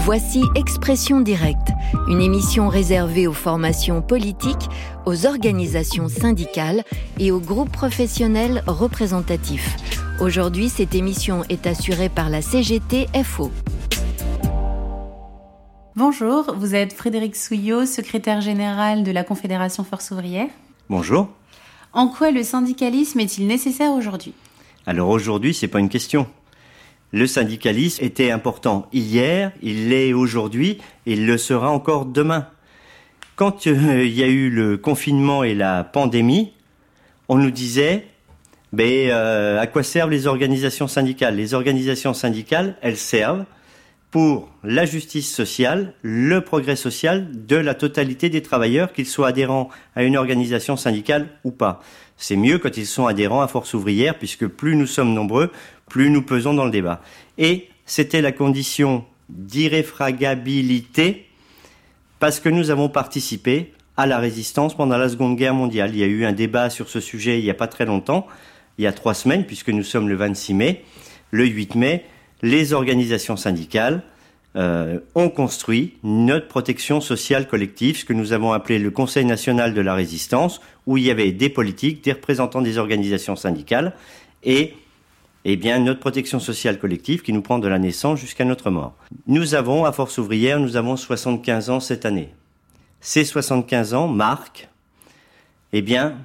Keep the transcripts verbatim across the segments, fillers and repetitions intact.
Voici Expression directe, une émission réservée aux formations politiques, aux organisations syndicales et aux groupes professionnels représentatifs. Aujourd'hui, cette émission est assurée par la C G T F O. Bonjour, vous êtes Frédéric Souillot, secrétaire général de la Confédération Force Ouvrière. Bonjour. En quoi le syndicalisme est-il nécessaire aujourd'hui ? Alors aujourd'hui, c'est pas une question. Le syndicalisme était important hier, il l'est aujourd'hui, et il le sera encore demain. Quand euh, il y a eu le confinement et la pandémie, on nous disait ben, euh, à quoi servent les organisations syndicales ? Les organisations syndicales, elles servent pour la justice sociale, le progrès social de la totalité des travailleurs, qu'ils soient adhérents à une organisation syndicale ou pas. C'est mieux quand ils sont adhérents à Force Ouvrière, puisque plus nous sommes nombreux, plus nous pesons dans le débat. Et c'était la condition d'irréfragabilité, parce que nous avons participé à la résistance pendant la Seconde Guerre mondiale. Il y a eu un débat sur ce sujet il n'y a pas très longtemps, il y a trois semaines, puisque nous sommes le vingt-six mai. Le huit mai, les organisations syndicales euh, ont construit notre protection sociale collective, ce que nous avons appelé le Conseil national de la résistance, où il y avait des politiques, des représentants des organisations syndicales, et eh bien, notre protection sociale collective qui nous prend de la naissance jusqu'à notre mort. Nous avons, à Force Ouvrière, nous avons soixante-quinze ans cette année. Ces soixante-quinze ans marquent, eh bien,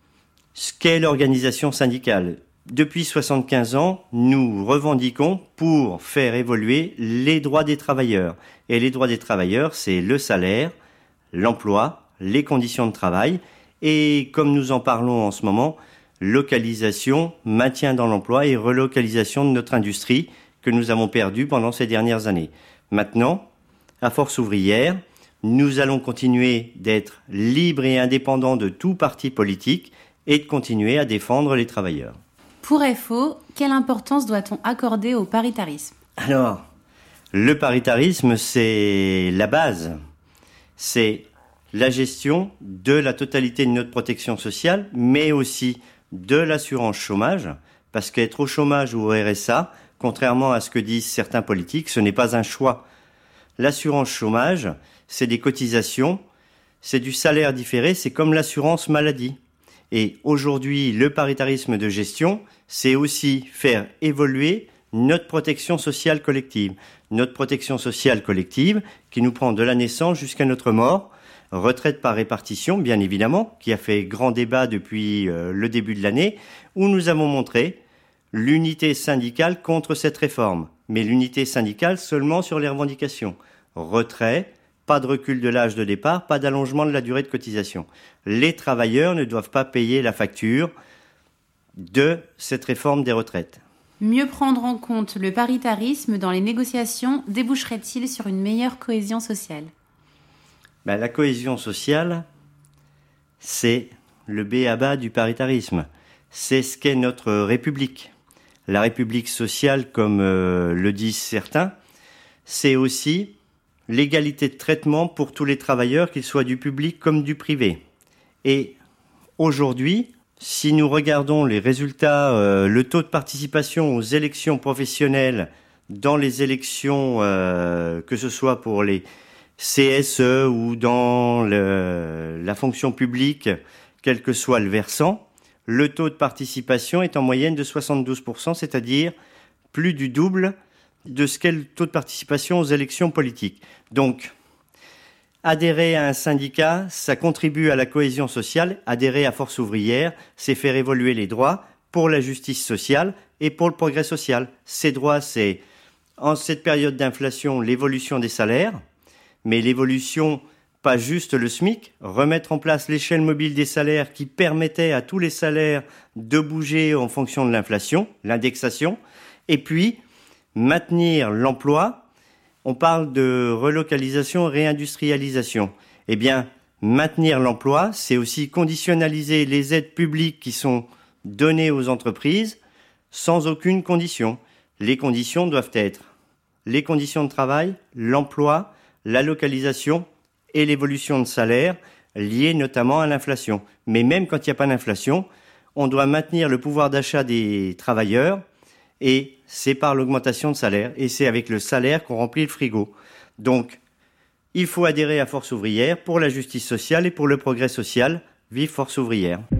ce qu'est l'organisation syndicale. Depuis soixante-quinze ans, nous revendiquons pour faire évoluer les droits des travailleurs. Et les droits des travailleurs, c'est le salaire, l'emploi, les conditions de travail, et comme nous en parlons en ce moment, localisation, maintien dans l'emploi et relocalisation de notre industrie que nous avons perdue pendant ces dernières années. Maintenant, à Force Ouvrière, nous allons continuer d'être libres et indépendants de tout parti politique et de continuer à défendre les travailleurs. Pour F O, quelle importance doit-on accorder au paritarisme ? Alors, le paritarisme, c'est la base. C'est la gestion de la totalité de notre protection sociale, mais aussi de l'assurance chômage, parce qu'être au chômage ou au R S A, contrairement à ce que disent certains politiques, ce n'est pas un choix. L'assurance chômage, c'est des cotisations, c'est du salaire différé, c'est comme l'assurance maladie. Et aujourd'hui, le paritarisme de gestion, c'est aussi faire évoluer notre protection sociale collective. Notre protection sociale collective qui nous prend de la naissance jusqu'à notre mort. Retraite par répartition, bien évidemment, qui a fait grand débat depuis euh, le début de l'année, où nous avons montré l'unité syndicale contre cette réforme. Mais l'unité syndicale seulement sur les revendications. Retrait, pas de recul de l'âge de départ, pas d'allongement de la durée de cotisation. Les travailleurs ne doivent pas payer la facture de cette réforme des retraites. Mieux prendre en compte le paritarisme dans les négociations déboucherait-il sur une meilleure cohésion sociale ? Ben, la cohésion sociale, c'est le b a ba du paritarisme. C'est ce qu'est notre République. La République sociale, comme euh, le disent certains, c'est aussi l'égalité de traitement pour tous les travailleurs, qu'ils soient du public comme du privé. Et aujourd'hui, si nous regardons les résultats, euh, le taux de participation aux élections professionnelles, dans les élections, euh, que ce soit pour les C S E ou dans le, la fonction publique, quel que soit le versant, le taux de participation est en moyenne de soixante-douze pour cent, c'est-à-dire plus du double de ce qu'est le taux de participation aux élections politiques. Donc, adhérer à un syndicat, ça contribue à la cohésion sociale. Adhérer à Force Ouvrière, c'est faire évoluer les droits pour la justice sociale et pour le progrès social. Ces droits, c'est, en cette période d'inflation, l'évolution des salaires, mais l'évolution, pas juste le SMIC, remettre en place l'échelle mobile des salaires qui permettait à tous les salaires de bouger en fonction de l'inflation, l'indexation, et puis maintenir l'emploi. On parle de relocalisation, réindustrialisation. Eh bien, maintenir l'emploi, c'est aussi conditionnaliser les aides publiques qui sont données aux entreprises sans aucune condition. Les conditions doivent être les conditions de travail, l'emploi, la localisation et l'évolution de salaire liées notamment à l'inflation. Mais même quand il n'y a pas d'inflation, on doit maintenir le pouvoir d'achat des travailleurs et c'est par l'augmentation de salaire, et c'est avec le salaire qu'on remplit le frigo. Donc, il faut adhérer à Force ouvrière pour la justice sociale et pour le progrès social. Vive Force ouvrière!